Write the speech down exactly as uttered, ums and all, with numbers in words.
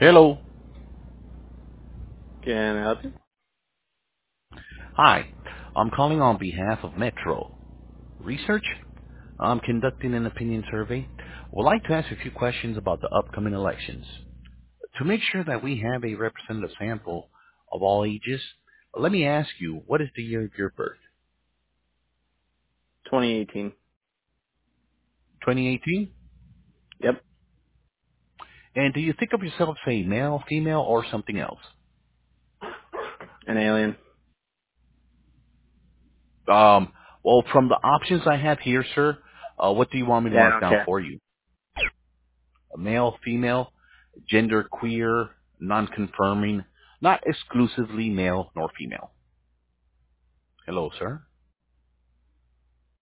Hello. Can I help you? Hi. I'm calling on behalf of Metro Research. I'm conducting an opinion survey. Would like to ask a few questions about the upcoming elections. To make sure that we have a representative sample of all ages, let me ask you, what is the year of your birth? twenty eighteen. twenty eighteen? Yep. And do you think of yourself as a male, female, or something else? An alien. Um, well, from the options I have here, sir, uh, what do you want me to Yeah, I mark don't down care. for you? A male, female, gender queer, non-confirming, not exclusively male nor female. Hello, sir.